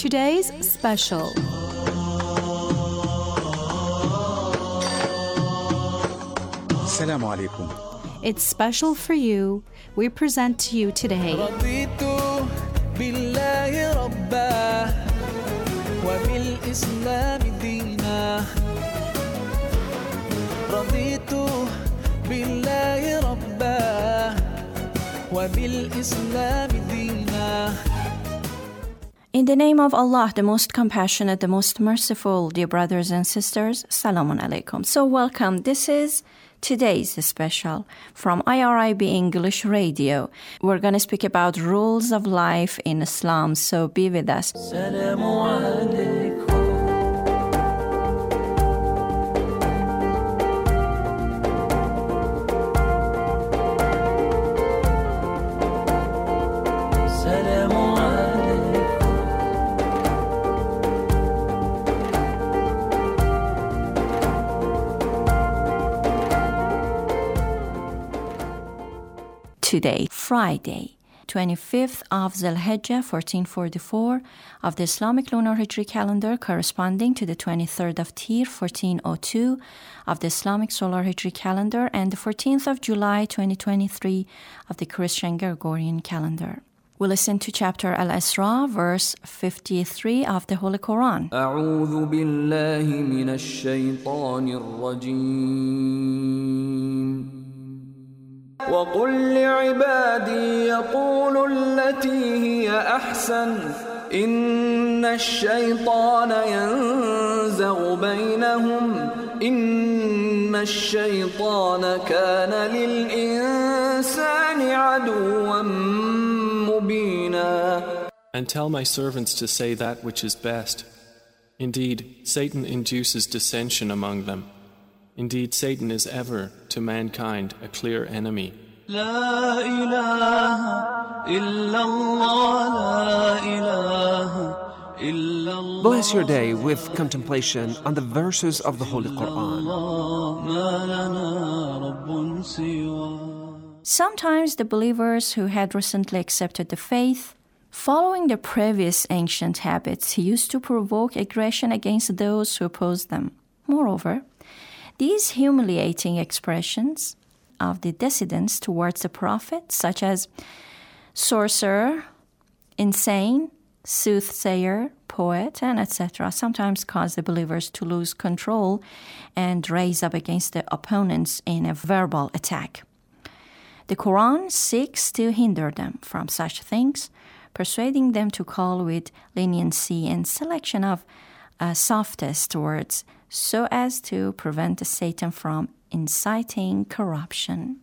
today's special. Assalamu alaikum. It's special for you. We present to you today رضيت بالله ربا وبالإسلام دينا رضيت بالله ربا وبالإسلام دينا. In the name of Allah, the most compassionate, the most merciful, dear brothers and sisters, Salamun alaikum. So welcome. This is today's special from IRIB English Radio. We're going to speak about rules of life in Islam, so be with us. سلام عليكم. سلام عليكم. Today, Friday, 25th of Zulhijjah, 1444 of the Islamic lunar Hijri calendar, corresponding to the 23rd of Tir, 1402 of the Islamic solar Hijri calendar, and the 14th of July, 2023 of the Christian Gregorian calendar. We'll listen to chapter Al-Isra, verse 53 of the Holy Quran. أعوذ بالله من الشيطان الرجيم. وقل لعبادي يقولوا التي هي أحسن إن الشيطان ينزغ بينهم إن الشيطان كان للإنسان عدوا مبينا. And tell my servants to say that which is best. Indeed, Satan induces dissension among them. Indeed, Satan is ever, to mankind, a clear enemy. لا إله إلا الله لا إله إلا الله. Bless your day with contemplation on the verses of the Holy Quran. ما لنا رب سواه. Sometimes the believers who had recently accepted the faith, following their previous ancient habits, used to provoke aggression against those who opposed them. Moreover, these humiliating expressions of the dissidents towards the Prophet, such as sorcerer, insane, soothsayer, poet, and etc., sometimes cause the believers to lose control and raise up against the opponents in a verbal attack. The Quran seeks to hinder them from such things, persuading them to call with leniency and selection of softest words, so as to prevent Satan from inciting corruption.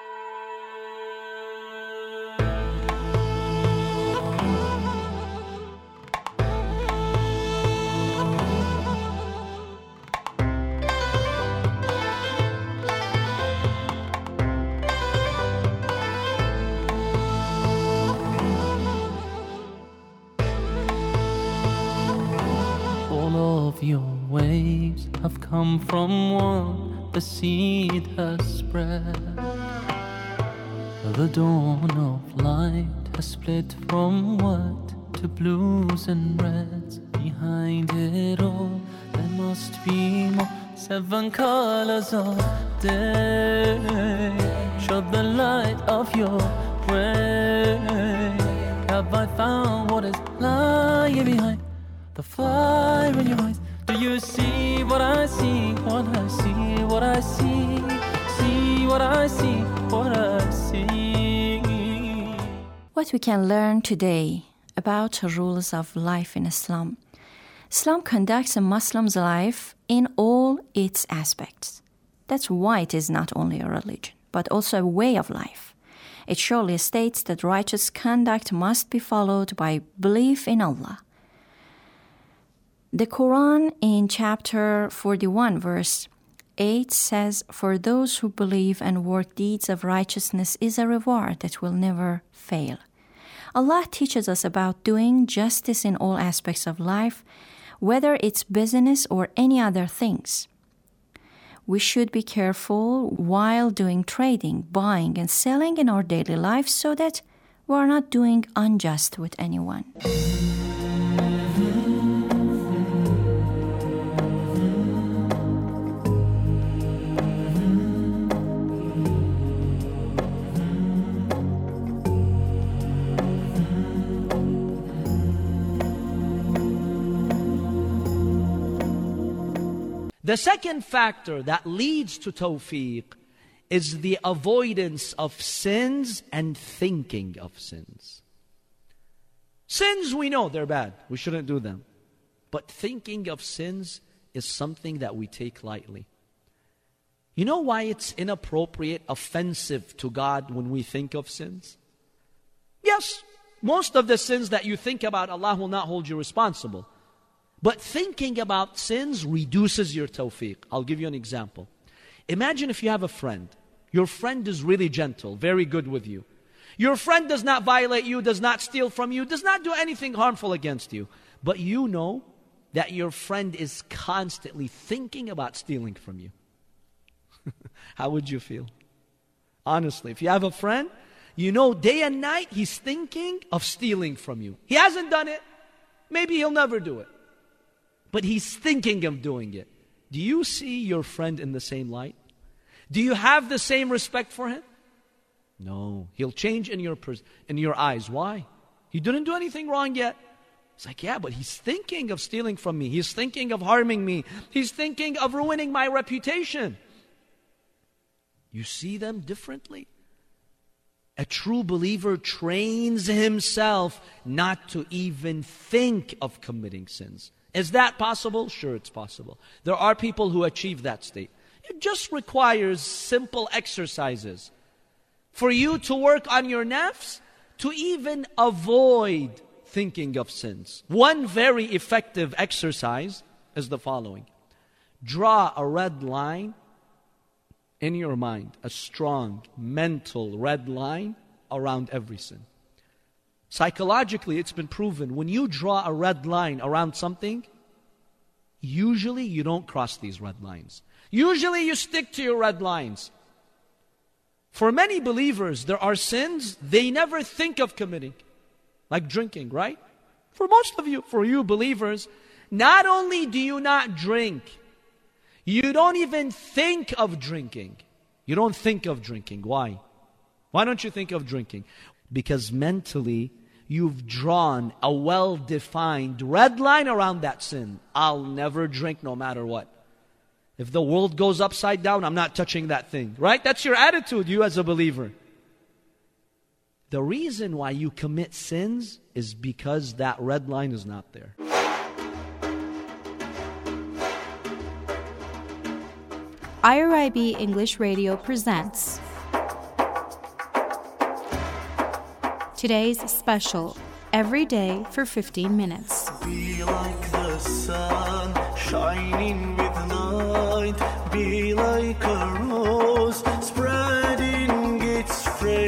All of your waves have come from one, the seed has spread. The dawn of light has split from white to blues and reds. Behind it all, there must be more. 7 colors of day. Show the light of your way. Have I found what is lying behind the fire in your eyes? Do you see what I see? What I see, what I see. See what I see, what I see. What we can learn today about rules of life in Islam. Islam conducts a Muslim's life in all its aspects. That's why it is not only a religion, but also a way of life. It surely states that righteous conduct must be followed by belief in Allah. The Quran in chapter 41, verse 8 says, "For those who believe and work deeds of righteousness is a reward that will never fail." Allah teaches us about doing justice in all aspects of life, whether it's business or any other things. We should be careful while doing trading, buying, and selling in our daily lives so that we are not doing unjust with anyone. The second factor that leads to tawfiq is the avoidance of sins and thinking of sins. Sins, we know they're bad. We shouldn't do them. But thinking of sins is something that we take lightly. You know why it's inappropriate, offensive to God when we think of sins? Yes, most of the sins that you think about, Allah will not hold you responsible. But thinking about sins reduces your tawfiq. I'll give you an example. Imagine if you have a friend. Your friend is really gentle, very good with you. Your friend does not violate you, does not steal from you, does not do anything harmful against you. But you know that your friend is constantly thinking about stealing from you. How would you feel? Honestly, if you have a friend, you know day and night he's thinking of stealing from you. He hasn't done it. Maybe he'll never do it. But he's thinking of doing it. Do you see your friend in the same light? Do you have the same respect for him? No. He'll change in your eyes. Why? He didn't do anything wrong yet. It's like, yeah, but he's thinking of stealing from me. He's thinking of harming me. He's thinking of ruining my reputation. You see them differently. A true believer trains himself not to even think of committing sins. Is that possible? Sure, it's possible. There are people who achieve that state. It just requires simple exercises for you to work on your nafs to even avoid thinking of sins. One very effective exercise is the following. Draw a red line in your mind, a strong mental red line around every sin. Psychologically, it's been proven when you draw a red line around something, usually you don't cross these red lines. Usually you stick to your red lines. For many believers, there are sins they never think of committing, like drinking, right? For most of you, for you believers, not only do you not drink, you don't even think of drinking. You don't think of drinking. Why? Why don't you think of drinking? Because mentally, you've drawn a well-defined red line around that sin. I'll never drink no matter what. If the world goes upside down, I'm not touching that thing. Right? That's your attitude, you as a believer. The reason why you commit sins is because that red line is not there. IRIB English Radio presents today's special, Every Day for 15 Minutes. Be like the sun, shining with light. Be like a rose, spreading its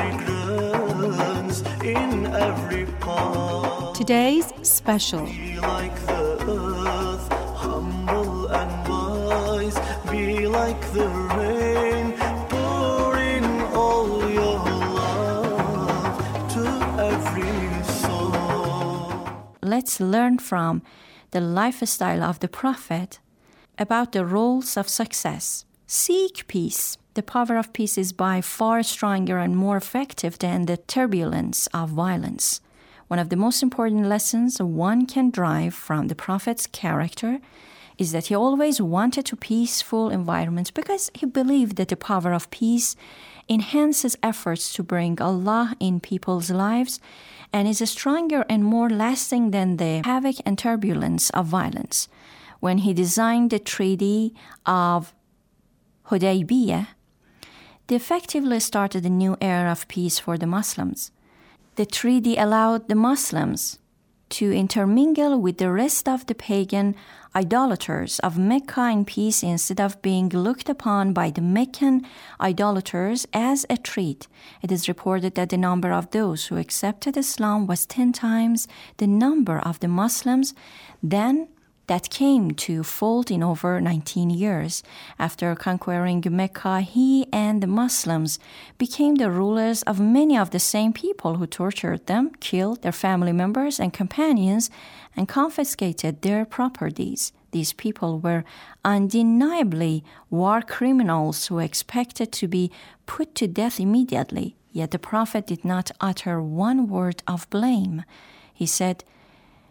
fragrance in every part. Today's special. Be like the earth, humble and wise. Be like the rain, pour in all your love to every soul. Let's learn from the lifestyle of the Prophet about the roles of success. Seek peace. The power of peace is by far stronger and more effective than the turbulence of violence. One of the most important lessons one can derive from the Prophet's character is that he always wanted a peaceful environment because he believed that the power of peace enhances efforts to bring Allah in people's lives and is stronger and more lasting than the havoc and turbulence of violence. When he designed the Treaty of Hudaybiyah, they effectively started a new era of peace for the Muslims. The treaty allowed the Muslims to intermingle with the rest of the pagan idolaters of Mecca in peace instead of being looked upon by the Meccan idolaters as a threat. It is reported that the number of those who accepted Islam was 10 times the number of the Muslims then that came to fold in over 19 years. After conquering Mecca, he and the Muslims became the rulers of many of the same people who tortured them, killed their family members and companions, and confiscated their properties. These people were undeniably war criminals who expected to be put to death immediately. Yet the Prophet did not utter one word of blame. He said,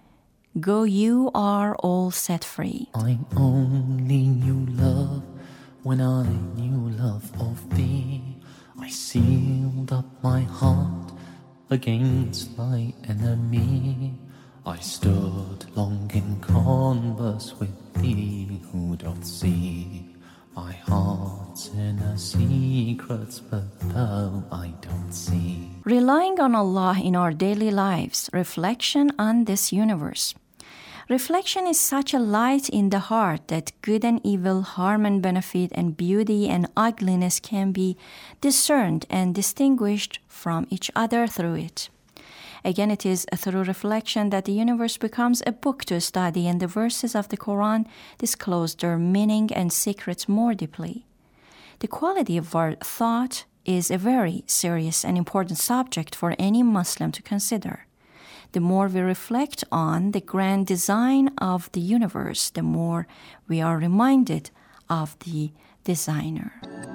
Go, you are all set free. I only knew love when I knew love of thee. I sealed up my heart against thy enemy. I stood long in converse with thee who doth see my heart's inner secrets, but thou I don't see. Relying on Allah in our daily lives, reflection on this universe. Reflection is such a light in the heart that good and evil, harm and benefit, and beauty and ugliness can be discerned and distinguished from each other through it. Again, it is through reflection that the universe becomes a book to study, and the verses of the Quran disclose their meaning and secrets more deeply. The quality of our thought is a very serious and important subject for any Muslim to consider. The more we reflect on the grand design of the universe, the more we are reminded of the designer.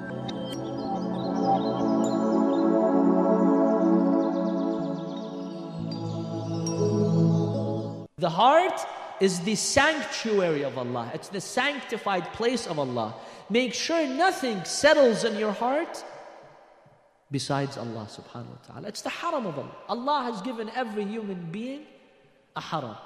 The heart is the sanctuary of Allah. It's the sanctified place of Allah. Make sure nothing settles in your heart besides Allah subhanahu wa ta'ala. It's the haram of Allah. Allah has given every human being a haram.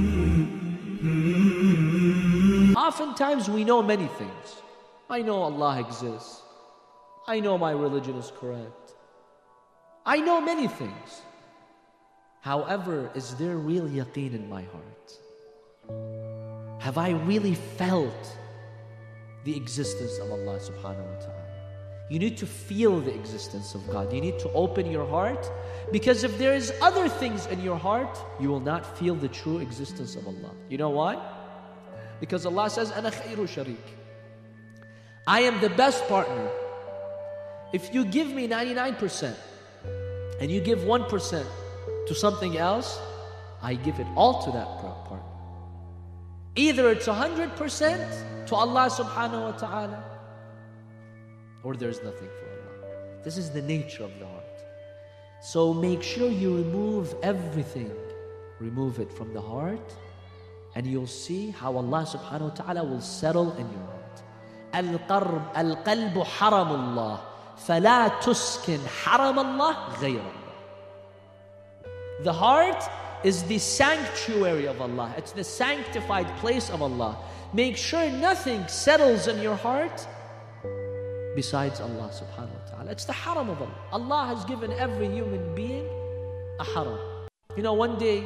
Oftentimes we know many things. I know Allah exists. I know my religion is correct. I know many things. However, is there real yaqeen in my heart? Have I really felt the existence of Allah subhanahu wa ta'ala? You need to feel the existence of God. You need to open your heart, because if there is other things in your heart, you will not feel the true existence of Allah. You know why? Because Allah says, أَنَا خَيْرُ شَرِيكٍ. I am the best partner. If you give me 99% and you give 1% to something else, I give it all to that partner. Either it's 100% to Allah subhanahu wa ta'ala, or there's nothing for Allah. This is the nature of the heart. So make sure you remove everything. Remove it from the heart, and you'll see how Allah subhanahu wa ta'ala will settle in your heart. القلب حرم الله فلا تسكن حرم الله غير الله. The heart is the sanctuary of Allah. It's the sanctified place of Allah. Make sure nothing settles in your heart besides Allah subhanahu wa ta'ala. It's the haram of Allah. Allah has given every human being a haram. You know, one day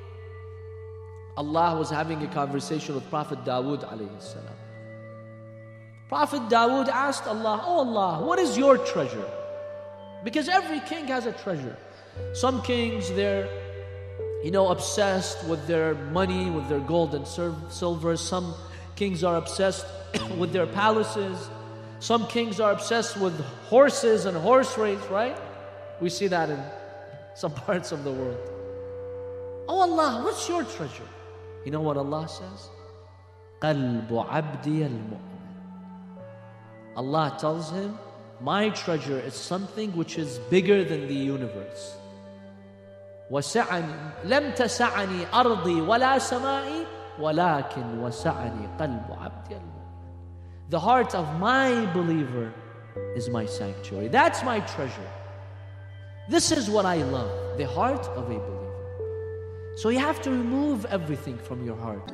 Allah was having a conversation with Prophet Dawood alayhi salam. Prophet Dawood asked Allah, "Oh Allah, what is your treasure?" Because every king has a treasure. Some kings, they're obsessed with their money, with their gold and silver. Some kings are obsessed with their palaces. Some kings are obsessed with horses and horse race, right? We see that in some parts of the world. Oh Allah, what's your treasure? You know what Allah says? قَلْبُ عَبْدِيَ الْمُؤْمِنِ. Allah tells him, my treasure is something which is bigger than the universe. وَسَعَنِي لَمْ تَسَعَنِي أَرْضِي وَلَا سَمَائِي وَلَكِنْ وَسَعَنِي قَلْبُ عَبْدِيَ الْمُؤْمِنِ. The heart of my believer is my sanctuary. That's my treasure. This is what I love, the heart of a believer. So you have to remove everything from your heart.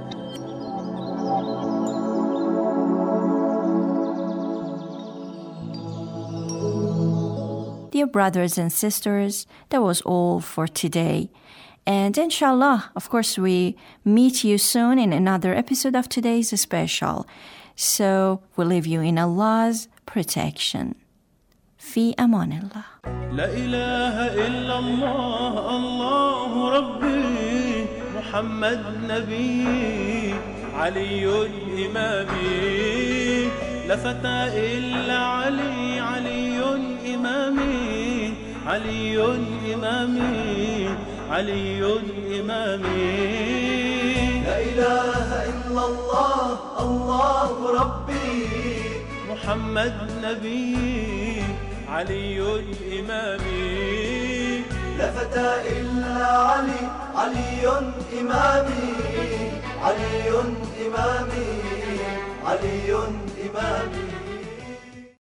Dear brothers and sisters, that was all for today. And inshallah, of course, we meet you soon in another episode of today's special. So we leave you in Allah's protection. في أمان الله. لا إله إلا الله الله ربي محمد نبي علي إمامي لا فتى إلا علي علي إمامي علي إمامي علي إمامي لا إله إلا الله الله ربي محمد نبي علي إمامي لا فتى إلا علي، علي إمامي، علي إمامي، علي إمامي.